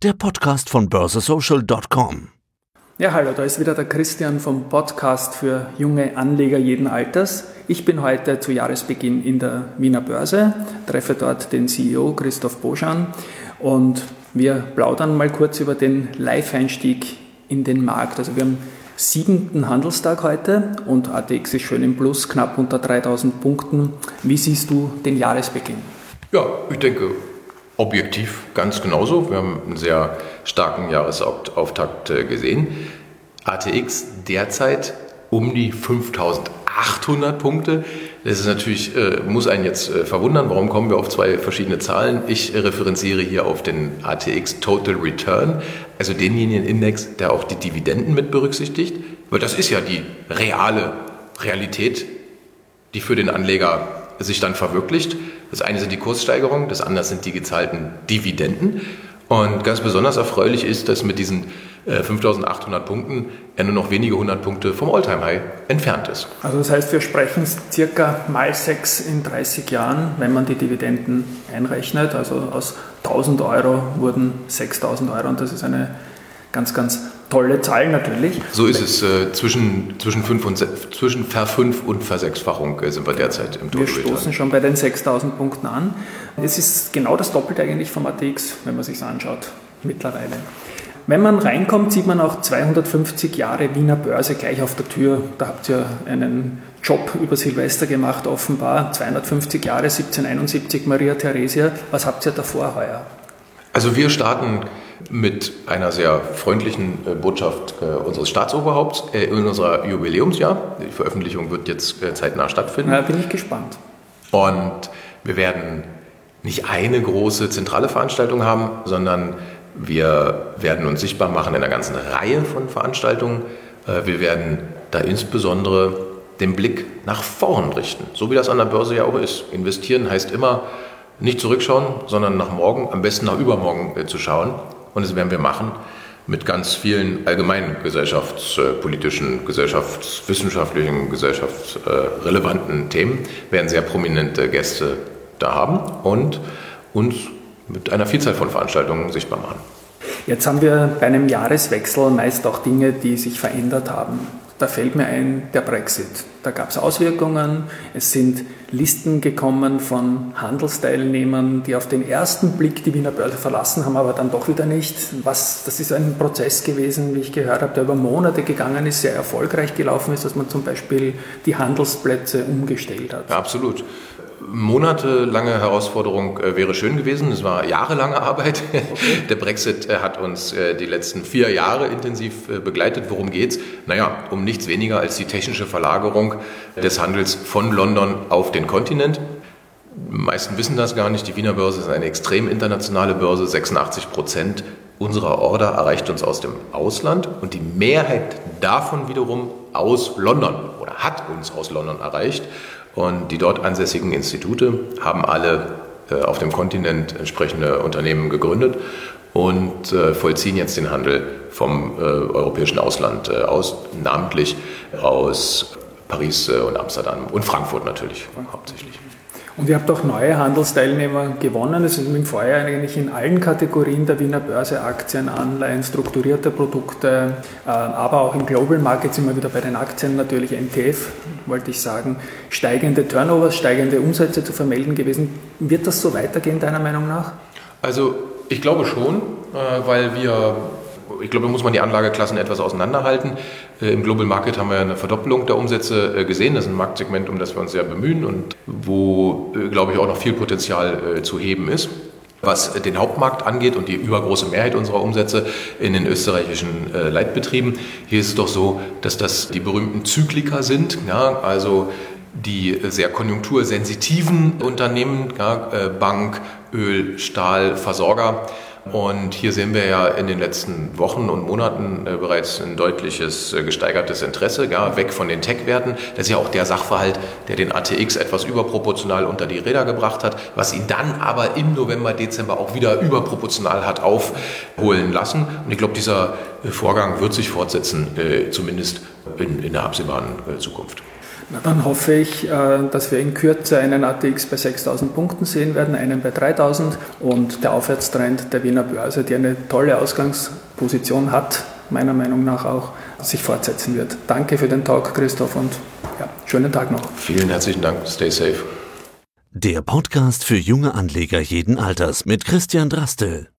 der Podcast von börsesocial.com. Ja, hallo, da ist wieder der Christian vom Podcast für junge Anleger jeden Alters. Ich bin heute zu Jahresbeginn in der Wiener Börse, treffe dort den CEO Christoph Boschan und wir plaudern mal kurz über den Live-Einstieg in den Markt. Also wir haben 7. Handelstag heute und ATX ist schön im Plus, knapp unter 3000 Punkten. Wie siehst du den Jahresbeginn? Ja, ich denke objektiv ganz genauso. Wir haben einen sehr starken Jahresauftakt gesehen. ATX derzeit um die 5800 Punkte. Das ist natürlich, muss einen jetzt verwundern, warum kommen wir auf zwei verschiedene Zahlen. Ich referenziere hier auf den ATX Total Return, also denjenigen Index, der auch die Dividenden mit berücksichtigt. Weil das ist ja die Realität, die für den Anleger sich dann verwirklicht. Das eine sind die Kurssteigerungen, das andere sind die gezahlten Dividenden. Und ganz besonders erfreulich ist, dass mit diesen 5.800 Punkten er nur noch wenige 100 Punkte vom All-Time-High entfernt ist. Also das heißt, wir sprechen circa mal 6 in 30 Jahren, wenn man die Dividenden einrechnet. Also aus 1.000 Euro wurden 6.000 Euro und das ist eine ganz, ganz tolle Zahl natürlich. So ist es. Zwischen Ver-5- und Versechsfachung sind wir derzeit im Total Return. Wir stoßen schon bei den 6.000 Punkten an. Es ist genau das Doppelte eigentlich vom ATX, wenn man sich anschaut, mittlerweile. Wenn man reinkommt, sieht man auch 250 Jahre Wiener Börse gleich auf der Tür. Da habt ihr einen Job über Silvester gemacht, offenbar. 250 Jahre, 1771, Maria Theresia. Was habt ihr davor heuer? Also wir starten mit einer sehr freundlichen Botschaft unseres Staatsoberhaupts in unser Jubiläumsjahr. Die Veröffentlichung wird jetzt zeitnah stattfinden. Na, bin ich gespannt. Und wir werden nicht eine große zentrale Veranstaltung haben, sondern wir werden uns sichtbar machen in einer ganzen Reihe von Veranstaltungen. Wir werden da insbesondere den Blick nach vorn richten, so wie das an der Börse ja auch ist. Investieren heißt immer nicht zurückschauen, sondern nach morgen, am besten nach übermorgen zu schauen. Und das werden wir machen mit ganz vielen allgemeinen gesellschaftspolitischen, gesellschaftswissenschaftlichen, gesellschaftsrelevanten Themen. Wir werden sehr prominente Gäste da haben und uns mit einer Vielzahl von Veranstaltungen sichtbar machen. Jetzt haben wir bei einem Jahreswechsel meist auch Dinge, die sich verändert haben. Da fällt mir ein, der Brexit. Da gab es Auswirkungen. Es sind Listen gekommen von Handelsteilnehmern, die auf den ersten Blick die Wiener Börse verlassen haben, aber dann doch wieder nicht. Das ist ein Prozess gewesen, wie ich gehört habe, der über Monate gegangen ist, sehr erfolgreich gelaufen ist, dass man zum Beispiel die Handelsplätze umgestellt hat. Ja, absolut. Monatelange Herausforderung wäre schön gewesen. Es war jahrelange Arbeit. Okay. Der Brexit hat uns die letzten 4 Jahre intensiv begleitet. Worum geht's? Naja, um nichts weniger als die technische Verlagerung des Handels von London auf den Kontinent. Die meisten wissen das gar nicht. Die Wiener Börse ist eine extrem internationale Börse. 86% unserer Order erreicht uns aus dem Ausland und die Mehrheit davon wiederum aus London oder hat uns aus London erreicht. Und die dort ansässigen Institute haben alle auf dem Kontinent entsprechende Unternehmen gegründet und vollziehen jetzt den Handel vom europäischen Ausland aus, namentlich aus Paris und Amsterdam und Frankfurt natürlich hauptsächlich. Und ihr habt auch neue Handelsteilnehmer gewonnen. Es sind im Vorjahr eigentlich in allen Kategorien der Wiener Börse, Aktien, Anleihen, strukturierte Produkte, aber auch im Global Market sind wir wieder bei den Aktien, natürlich MTF, wollte ich sagen, steigende Turnovers, steigende Umsätze zu vermelden gewesen. Wird das so weitergehen, deiner Meinung nach? Also ich glaube schon, weil ich glaube, da muss man die Anlageklassen etwas auseinanderhalten. Im Global Market haben wir eine Verdoppelung der Umsätze gesehen. Das ist ein Marktsegment, um das wir uns sehr bemühen und wo, glaube ich, auch noch viel Potenzial zu heben ist. Was den Hauptmarkt angeht und die übergroße Mehrheit unserer Umsätze in den österreichischen Leitbetrieben, hier ist es doch so, dass das die berühmten Zyklika sind, ja, also die sehr konjunktursensitiven Unternehmen, ja, Bank, Öl, Stahl, Versorger. Und hier sehen wir ja in den letzten Wochen und Monaten bereits ein deutliches gesteigertes Interesse, ja, weg von den Tech-Werten. Das ist ja auch der Sachverhalt, der den ATX etwas überproportional unter die Räder gebracht hat, was ihn dann aber im November, Dezember auch wieder überproportional hat aufholen lassen. Und ich glaube, dieser Vorgang wird sich fortsetzen, zumindest in der absehbaren Zukunft. Na, dann hoffe ich, dass wir in Kürze einen ATX bei 6.000 Punkten sehen werden, einen bei 3.000 und der Aufwärtstrend der Wiener Börse, die eine tolle Ausgangsposition hat, meiner Meinung nach auch, sich fortsetzen wird. Danke für den Talk, Christoph, und ja, schönen Tag noch. Vielen herzlichen Dank. Stay safe. Der Podcast für junge Anleger jeden Alters mit Christian Drastel.